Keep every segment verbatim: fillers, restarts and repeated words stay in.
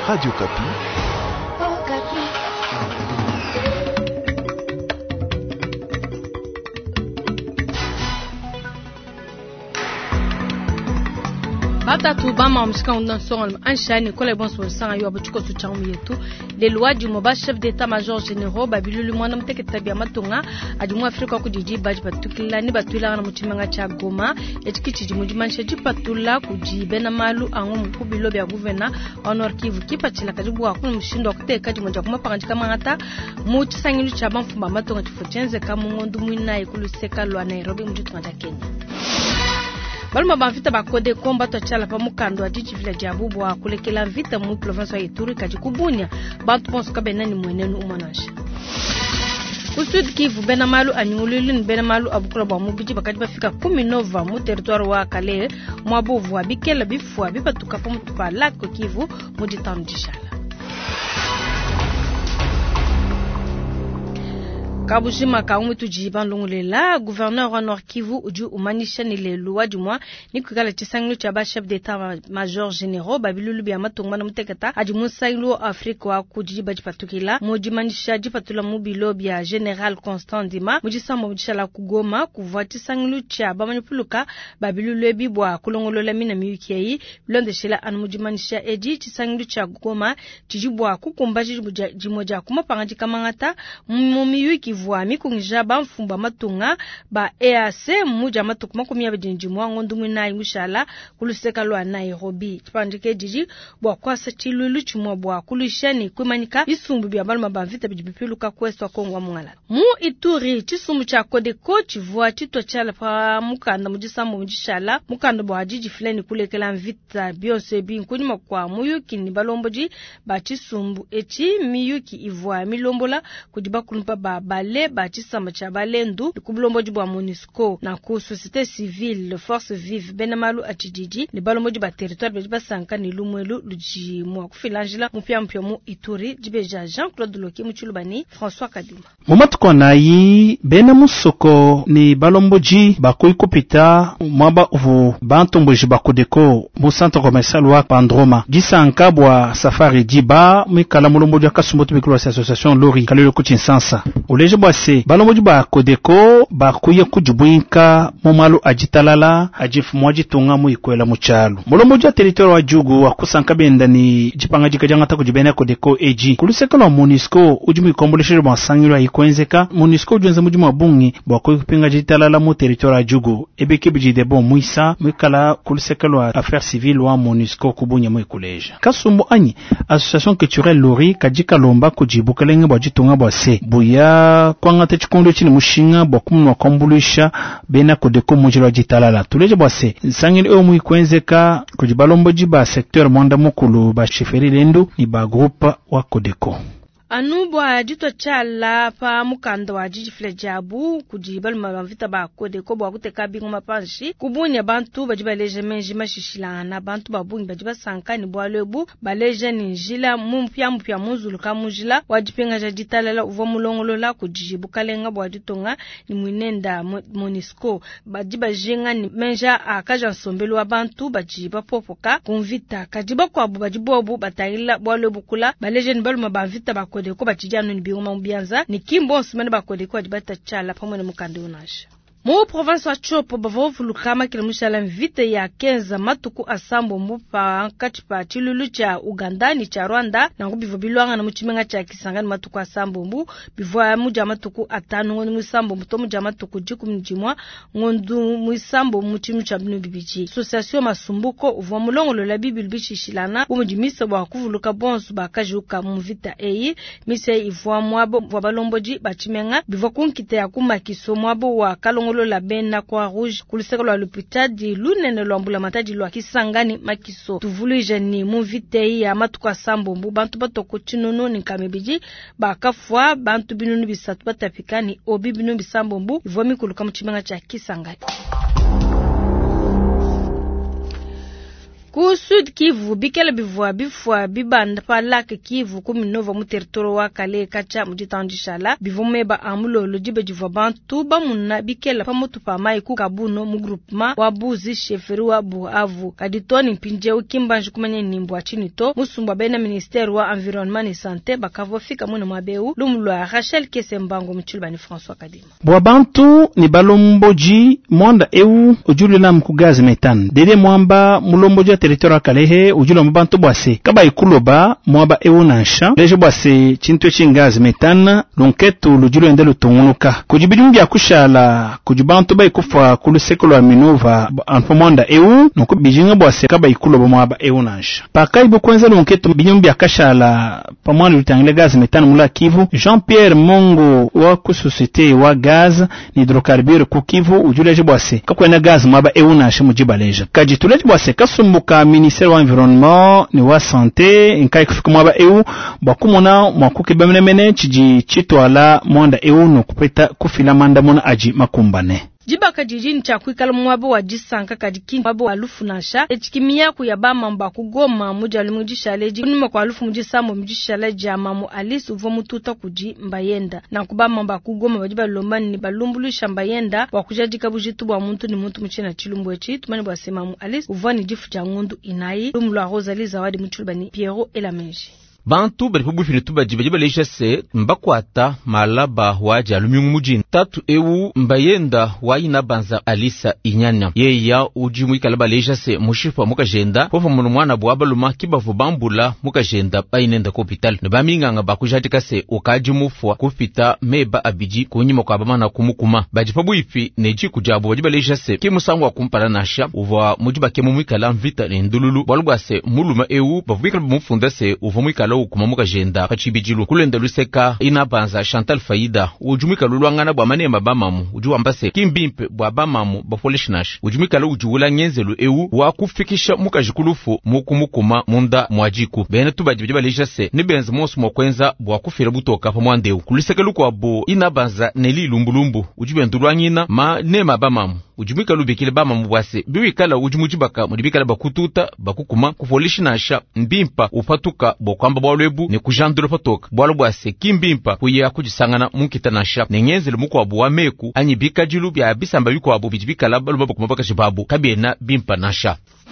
Radio Kapi. Oh, Kapi. Bata tu bama msika undan songa anshani kola bon so sanga yo abuchiko su chamu yetu les lois du moba chef d'état-major généraux babilulu mwana mteke tabia matunga adimu Afrika kujiji baji batukila ni batula na muchimanga cha Goma etikiti jimujimanisha jipatula kujibe na malu angu mkubilo bya guvena Honor Kivu kipatila karibu akunu mshindo akuteka jimonja kumapanga kama ngata muchi sangilu cha bamfumba matunga tifotenze kama ngondu mwina ikulu seka lwa Nairobi mjitanga Kenya. Baluma bavita bakode komba to chala pa mukando wa jiji village ya Bubu wa kulekela vita mu province ya Ituri kajikubunya bantu bonso kabenani mwenenu umanasha Usud Kivu benamalu anyululun benamalu abukura ba mubiji bakati bafika kumi na tisa mu territoire wa Kale mwabovu wa bikela bifwa bipatuka pa mutupa lako Kivu mu ditanu jishala Kabushima kaumwe tujiban longulela gouverneur wa Nord Kivu uju umanisha ni le loi du mois ni kugala tisanglu chaba chef d'état major généraux babilulu bya matunga na mutekata aji musailu Afrika wa kujiba jipatukila moji manisha jipatula mubilo bya general Constant Dima mujisamba mujishala kugoma kuvwa tisanglu chaba manipuluka babilulu bibwa kulongolola mina miyukiyi londe shela anu moji manisha eji tisanglu cha goma jijibwa kukumba jimoja kumapanga jikamangata mumiyuki vwa mikunja ba mfumba matunga ba E A C muja matukuma kumya bidinjimwa ngondumwe na ingushala kuluseka lwa Nairobi chipandike jiji bwa kwasa chilulu chumwa bwa kulishani kwemanika bisumbu bya balma ba vita bijipiluka kwestwa Kongo mwala mu Ituri chisumbu cha Kodeko chivwa chitwa chala pa mukanda mujisambu mujishala mukanda bwa jiji fulani kulekela vita byose binkunyuma kwa muyuki ni balomboji ba chisumbu echi miyuki ivwa milombola kudiba kunpa ba bale bachisamba cha balendu kubulomboji bwa MONUSCO na ku société civile le force vive benamalu atijiji ni balomboji ba territoire beji basanka ni lumwelu luji mwa kufilangila mpya mpya mu Ituri jibeja Jean-Claude Loki muchulubani François Kadima Momatuko nayi bena musoko ni balomboji bakoy kopita mwaba uvu bantomboji bakodeko mu centre commercial wa Pandroma jisanka bwa safari diba mikala mulomboji akasumbotu bikolo association Lori kalelo kuchinsansa Oleje bwase balomboji ba kodeko bakuye kujubwinka momalu ajitalala ajifu mwaji tunga mu ikwela muchalo mulomboji ya territoire wa Jugu akusanka benda ni jipanga jikajanga ta kujibena kodeko eji kuluseka na MONUSCO ujumu ikomboleshe bwa sangiro ayikwenzeka MONUSCO ujenza mujumu wabungi bakuye kupinga jitalala mu territoire wa Jugu ebeke bijide bon muisa mwikala kuluseka lwa affaires civiles wa MONUSCO kubunya mu ikuleja kasumbu anyi association culturelle Lori kajika lomba kujibukalenge bwa jitunga bwa se buya kwanga te chikondo chini mushinga bokumwa kombulisha bena kodeko mujilo jitalala tuleje bwase sangini o muikwenzeka kujibalomboji ba secteur mwanda mukulu ba cheferi lendu ni ba groupe wa kodeko Anubwa jito chala pa mukando wa jiji flejabu kujibal mavita ba kode ko bwa kuteka bingu mapanshi kubunya bantu bajiba leje menji mashishilana bantu babungi bajiba sankani bwa lebu baleje ninjila mumpya mpya muzulu kamujila wajipenga jajitalala uva mulongolola kujibu kalenga bwa jitonga ni mwinenda MONUSCO bajiba jenga ni menja akaja sombelo wa bantu bajiba popoka kumvita kajiba kwa bajibo bu batayila bwa lebu kula baleje ni balu mabavita ba kodeko bachijano ni biuma mbianza ni kimbo nsumane ba kodeko adibata chala pamwe na mukande unasha mu province wa Chopo bavovu lukama kilimushala mvite ya kenza matuku asambo mbupa kati pa chilulu cha Uganda ni cha Rwanda na ngubivo bilwanga na muchimenga cha Kisangani matuku asambo mbu bivwa muja matuku atanu ngondu musambo mbuto muja matuku jiku mjimwa ngondu musambo muchimu cha binu bibichi association masumbuko uva mulongolo la bibil bishishilana umujimisa bwa kuvuluka bonsu bakajuka mvita eyi mise ivwa mwabo bwa balomboji bachimenga bivwa kunkite ya kumakiso mwabo wa kalongo la bena kwa rouge kuliseka lwa l'hôpital di lunene lwa mbula mataji lwa Kisangani makiso tuvulije ni muvite ya matuka sambo mbu bantu batoko chinono ni kamebiji bakafwa bantu binunu bisatu batapikani obi binu bisambo mbu ivomi kuluka muchimenga cha Kisangani ku Sud Kivu bikele bivwa bifwa bibanda pa lake Kivu kumi nova mu territoire wa kale kacha mu ditandishala bivomeba amulolo jibe jivwa bantu ba munna bikele pa mutu pa mai ku kabuno mu groupement wa buzi sheferi wa Buavu kaditoni mpinje ukimbanji kumanye nimbwa chinito musumbwa bena ministère wa environnement et santé bakavo fika muna mabeu lumlwa Rachel Kesembango mchulbani François Kadima bwa bantu ni balomboji mwanda eu ujulila mkugazi metane dede mwamba mulomboji ya territoire kalehe ujula mbantu bwase kaba ikuloba mwaba eu nansha leje bwase chintwe chingazi metane lonketu lujulo endelo tunguluka kujibidungi akushala kujibantu ba ikufa kulu sekolo wa minova anfo mwanda eu nuku bijinga bwase kaba ikuloba mwaba eu nansha paka ibu kwenza lonketu binyumbi akashala pamwani lutangile gazi metane mula Kivu Jean-Pierre Mongo wa ku société wa gaz ni hydrocarbure ku Kivu ujuleje bwase kakwena gaz mwaba eu nansha mujibaleja kajituleje bwase kasumbuka ministère wa environnement ni wa santé inkai kufika mwaba eu bakumona mwakuke bamenemene chiji chitwala mwanda eu no kupeta kufila manda mona aji makumbane jibaka jijini cha kuikala mwabo wa jisanka kadikini mwabo wa lufu nasha echikimia kuyabama mba kugoma muja limujishaleji kunima kwa lufu mujisambo mujishaleji amamu alisi uvo mututa kuji mbayenda na kubama mba kugoma wajiba lombani ni balumbuluisha mbayenda wakujajika bujitu wa muntu ni muntu mchina chilumbu echi tumani bwa semamu alisi uvo ni jifu jangundu inai lumlu wa Rosalie Zawadi mchulbani Piero Elamenji bantu bari kubufire tubaji bajiba leisha se mbakwata malaba waje alumiungu mujini tatu ewu mbayenda waina banza alisa inyanya yeya ujimu ikalaba leisha se mushifa muka jenda pofa munu mwana buwaba luma kibavu bambula muka jenda bainenda ku hospital ne baminganga bakujatika se ukaji mufwa kufita meba abiji kunyima kwa bamana kumukuma bajipa buifi neji kujabu bajiba leisha se kimusangu wa kumpara nasha uva mujiba kemu mwikala mvita ne ndululu balugwa se muluma ewu bavuikala bumufunda se uva mwikala ukumamuka jenda pachibijilu kulenda luseka ina banza Chantal Faida ujumika lulwangana bwa manema bamamu ujuambase kimbimpe bwa bamamu bafolishnash ujumika lu ujuula nyenzelu eu wa kufikisha muka jikulufu mukumukuma munda mwajiku bene tubajibijiba leisha se ni benzi monsu mwakwenza bwa kufira butoka pa mwandeu kuliseka luku abo ina banza neli lumbulumbu ujubendulwangina ma nema bamamu ujumika lubekile bamamu bwase biwikala ujumujibaka mudibikala bakututa bakukuma kufolishnasha mbimpa upatuka bokwamba bwalwebu ne kujandula patoka bwalo bwase kimbimpa kuya kujisangana munkitanasha nengenzele muko abu wameku anyibika jilu bya bisamba biko abu bijibikala balu babu kumabaka shibabu kabena bimpa nasha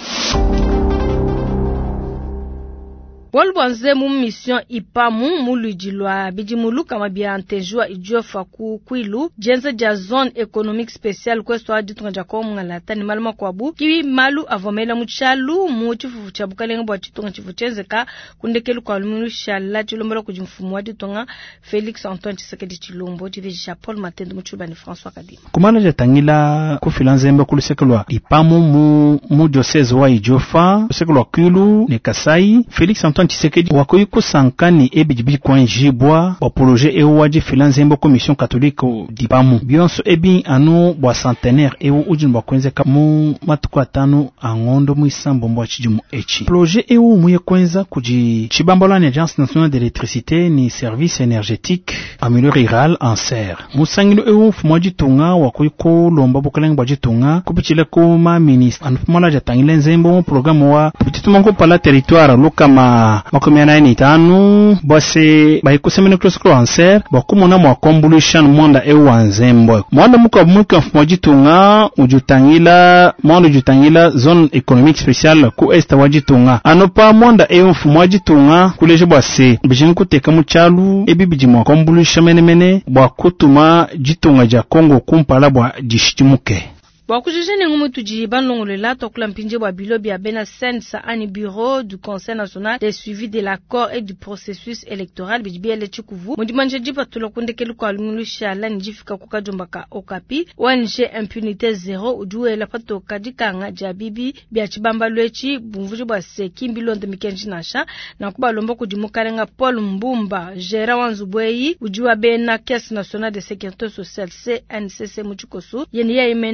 Walbanze mu mission ipamu mulujilwa bijimuluka mabiantejwa ijofa ku kwilu jenza ja zone économique spéciale kwesto aditunga jako mngalata ni maluma kwabu kiwi malu avomela muchalu mu chifufu cha bukalenga bwa chitunga chifuchenzeka kundekelu kwa lumulu shala chilombolo kujimfumu aditunga Félix Antoine Tshisekedi Chilombo chivejisha Paul Matendo muchubani François Kadima kumana jatangila kufilanzemba kulisekelwa ipamu mu mu diocese wa ijofa kusekelwa kwilu ne Kasai Félix Antoine Tshisekedi wakoyi kusankani ebijibi kwa njibwa wa projet ewaji filanzembo commission catholique dipamu bionso ebi anu bwa centenaire ewu ujinu bwa kwenze ka mu matuku atanu angondo muisambo mbwa chijumu echi projet ewu muye kwenza kuji chibambola ni agence nationale d'électricité ni service énergétique en milieu rural en serre musangilo ewu fumwaji tunga wakoyi ko lomba bukaleng bwa jitunga kupichile kuma ministre anfumala jatangile nzembo programu wa bititumango pala territoire lukama makomiana ni tanu bose bayikusemene klosko anser bakumona mwa convolution mwanda e wanzembo mwanda muko muko mwajitunga ujutangila mwanda ujutangila zone économique spéciale ku est wajitunga anopa mwanda e mwajitunga kuleje bose bijin kuteka muchalu ebibiji mwa convolution menemene bwa kutuma jitunga ja Kongo kumpala bwa jishimuke Wakujijene ngumutu jiban longolela tokula mpinje wa bilobi ya bena sensa ani bureau du conseil national de suivi de l'accord et du processus électoral bijibi ele chikuvu mudimanje jipa tulokundekelu kwa lungulusha la njifika kukajombaka okapi wanje impunité zéro ujuwe la pato kadikanga jabibi bia chibamba lwechi bumvuji bwa seki mbilonde mikenji nasha na kuba lombo kujimukarenga Paul Mbumba gera wanzubweyi ujuwa bena caisse nationale de sécurité sociale C N C C muchikosu yeni ya imena ki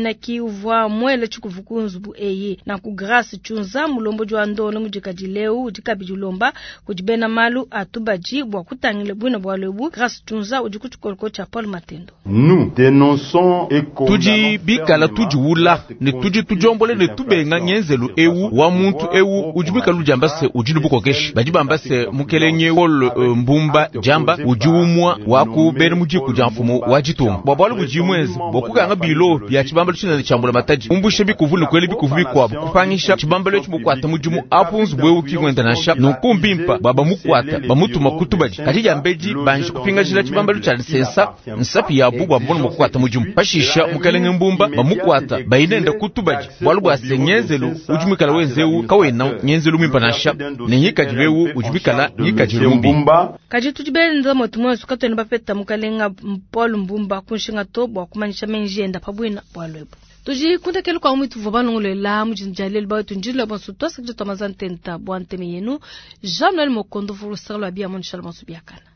uvwa mwele chikuvukunzu bu eye na ku Grace chunza mulombo jwa ndolo mujikadileu ujikabijulomba kujibena malu atubaji bwa kutangile bwina bwa lebu Grace chunza ujikuchukoloko cha Paul Matendo. Nous dénonçons et tuji bikala tuji wula ne tuji tujombole ne tubenga nyenzelu ewu wa muntu ewu ujibika lujambase ujilubuko keshi bajibambase mukelenye wol uh, mbumba jamba ujiumwa waku bene muji kujamfumo wajitum bwabwalu bujimwezi bokuganga bilo ya chibambalo china chambula mataji umbushe bikuvulu kweli bikuvubi kwabo kupangisha chibambalo chimukwata mujimu apunzu bwe ukigwenda nasha nukumbimpa baba mukwata bamutuma kutubaji katija mbeji banji kupinga jila chibambalo cha lisensa nsapi ya bugwa mbono mukwata mujimu pashisha mukelenge mbumba bamukwata bayinenda kutubaji bwalu bwasenyezelu ujumikala wenzeu kawena nyenzelu mimpanasha nenyikajilewu ujumikala nyikajilumbi kaji tujibenda motumwa sukatoni bapeta mukalenga Paul Mbumba kunshinga to bwa kumanisha menjenda pabwina bwalwebo tuji kunta kelu kwa umitu vobanungule la mujinjalel ba tunjila bon suto sakje tomazantenta bwante meyenu Jean-Noël Mokondo furu sarlo abia mon shalma subiakana.